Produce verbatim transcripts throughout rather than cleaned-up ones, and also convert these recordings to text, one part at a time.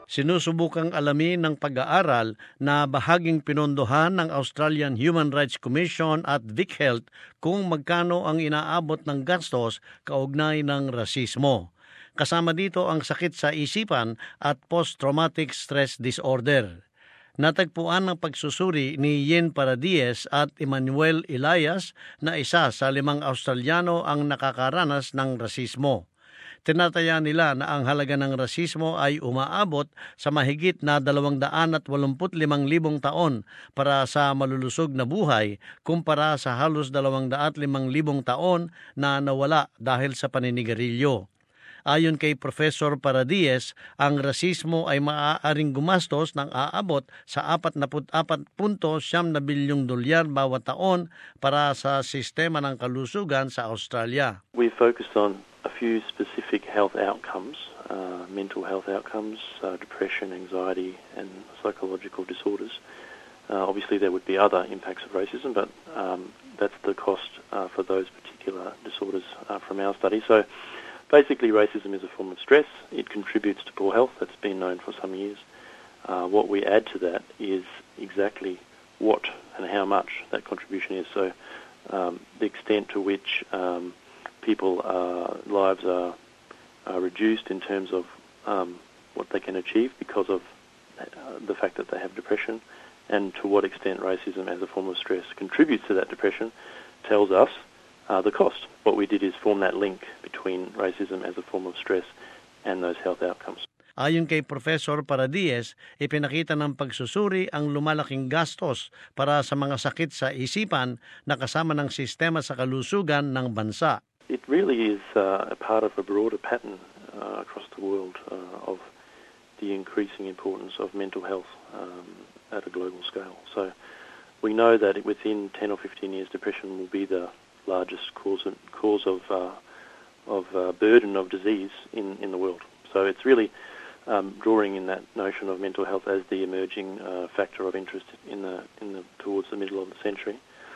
Sinusubukang alamin ng pag-aaral na bahaging pinondohan ng Australian Human Rights Commission at VicHealth kung magkano ang inaabot ng gastos kaugnay ng rasismo. Kasama dito ang sakit sa isipan at post-traumatic stress disorder. Natagpuan ng pagsusuri ni Yen Paradies at Emmanuel Elias na isa sa limang Australiano ang nakakaranas ng rasismo. Tinataya nila na ang halaga ng rasismo ay umaabot sa mahigit na dalawang daan at walumput limang libong taon para sa malulusog na buhay kumpara sa halos dalawang daat limang libong taon na nawala dahil sa paninigarilyo. Ayon kay Professor Paradies, ang rasismo ay maaaring gumastos ng aabot sa apat na apat punto siyam na bilyong dolyar bawat taon para sa sistema ng kalusugan sa Australia. We focused on a few specific health outcomes, uh, mental health outcomes, uh, depression, anxiety and psychological disorders. Uh, obviously there would be other impacts of racism, but um, that's the cost uh, for those particular disorders uh, from our study. So basically, racism is a form of stress. It contributes to poor health. That's been known for some years. Uh, what we add to that is exactly what and how much that contribution is. So um, the extent to which um, people's uh, lives are, are reduced in terms of um, what they can achieve because of uh, the fact that they have depression, and to what extent racism as a form of stress contributes to that depression tells us uh, the cost. What we did is form that link between racism as a form of stress and those health outcomes. Ayon kay Professor Paradies, ipinakita ng pagsusuri ang lumalaking gastos para sa mga sakit sa isipan na kasama ng sistema sa kalusugan ng bansa. It really is uh, a part of a broader pattern uh, across the world uh, of the increasing importance of mental health um, at a global scale. So we know that within ten or fifteen years, depression will be the largest cause of, cause of, uh, of uh, burden of disease in, in the world. So it's really um, drawing in that notion of mental health as the emerging uh, factor of interest in the, in the, towards the middle of the century.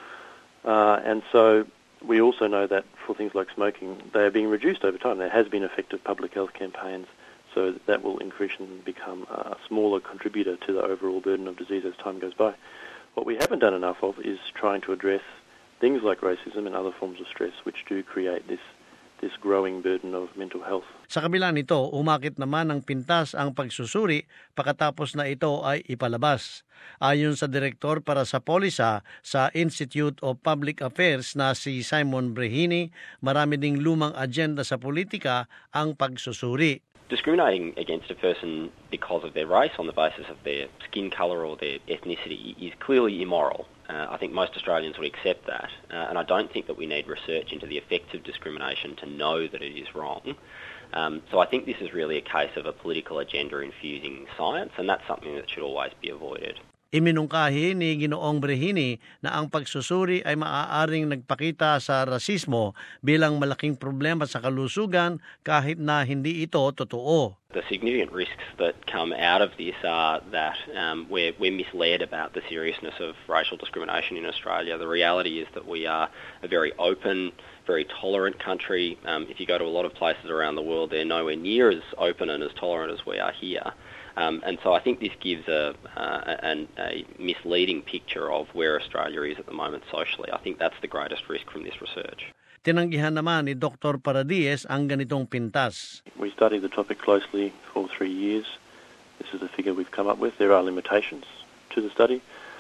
Uh, and so we also know that for things like smoking, they are being reduced over time. There has been effective public health campaigns, so that will increasingly become a smaller contributor to the overall burden of disease as time goes by. What we haven't done enough of is trying to address things like racism and other forms of stress which do create this this growing burden of mental health. Sa kabila nito, umakit naman ng pintas ang pagsusuri pagkatapos na ito ay ipalabas. Ayon sa direktor para sa Polisa sa Institute of Public Affairs na si Simon Brehini, marami ding lumang agenda sa politika ang pagsusuri. Discriminating against a person because of their race on the basis of their skin colour or their ethnicity is clearly immoral. Uh, I think most Australians would accept that, uh, and I don't think that we need research into the effects of discrimination to know that it is wrong. Um, so I think this is really a case of a political agenda infusing science, and that's something that should always be avoided. Iminungkahi ni Ginoong Brehini na ang pagsusuri ay maaaring nagpakita sa rasismo bilang malaking problema sa kalusugan kahit na hindi ito totoo. The significant risks that come out of this are that um, we're, we're misled about the seriousness of racial discrimination in Australia. The reality is that we are a very open, very tolerant country. Um, if you go to a lot of places around the world, they're nowhere near as open and as tolerant as we are here. Um, and so I think this gives a, uh, a, a misleading picture of where Australia is at the moment socially. I think that's the greatest risk from this research. Tinanggihan naman ni Doctor Paradies ang ganitong pintas. We studied the topic closely for three years. This is the figure we've come up with. There are limitations to the study.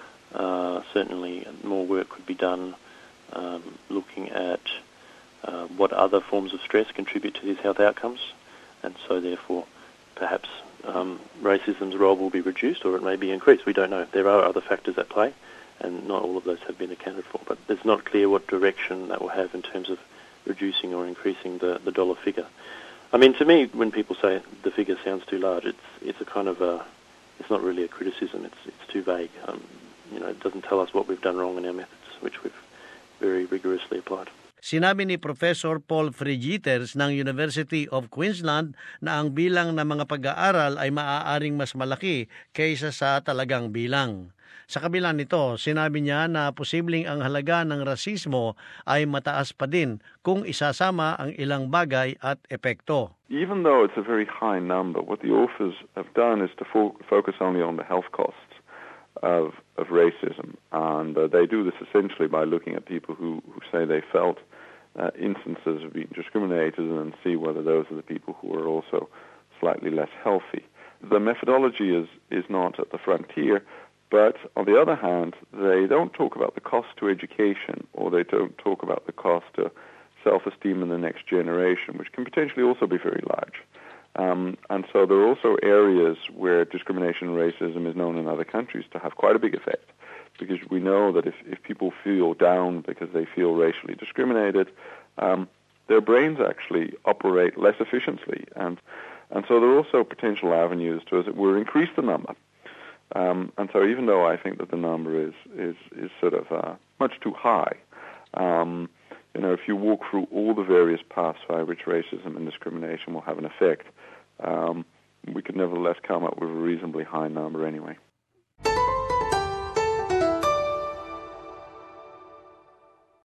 Uh, certainly more work could be done um, looking at uh, what other forms of stress contribute to these health outcomes, and so therefore perhaps um, racism's role will be reduced or it may be increased. We don't know. There are other factors at play, and not all of those have been accounted for. But it's not clear what direction that will have in terms of reducing or increasing the, the dollar figure. I mean, to me, when people say the figure sounds too large, it's it's a kind of a, it's not really a criticism. It's it's too vague. Um, you know, it doesn't tell us what we've done wrong in our methods, which we've very rigorously applied. Sinabi ni Professor Paul Frigitters ng University of Queensland na ang bilang ng mga pag-aaral ay maaaring mas malaki kaysa sa talagang bilang. Sa kabila nito, sinabi niya na posibleng ang halaga ng rasismo ay mataas pa din kung isasama ang ilang bagay at epekto. Even though it's a very high number, what the authors have done is to fo- focus only on the health costs of, of racism. And uh, they do this essentially by looking at people who, who say they felt uh, instances of being discriminated and see whether those are the people who are also slightly less healthy. The methodology is, is not at the frontier, but on the other hand, they don't talk about the cost to education, or they don't talk about the cost to self-esteem in the next generation, which can potentially also be very large. Um, and so there are also areas where discrimination and racism is known in other countries to have quite a big effect, because we know that if, if people feel down because they feel racially discriminated, um, their brains actually operate less efficiently. And, and so there are also potential avenues to, as it were, increase the number. Um, and so even though I think that the number is, is, is sort of uh, much too high, um, you know, if you walk through all the various paths by which racism and discrimination will have an effect, um, we could nevertheless come up with a reasonably high number anyway.